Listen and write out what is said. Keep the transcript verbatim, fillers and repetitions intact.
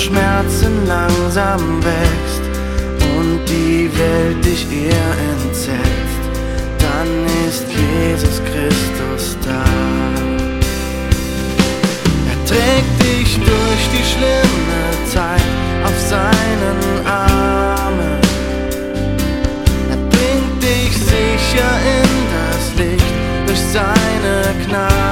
Schmerzen langsam wächst und die Welt dich eher entsetzt, dann ist Jesus Christus da. Er trägt dich durch die schlimme Zeit auf seinen Armen. Er bringt dich sicher in das Licht durch seine Gnade.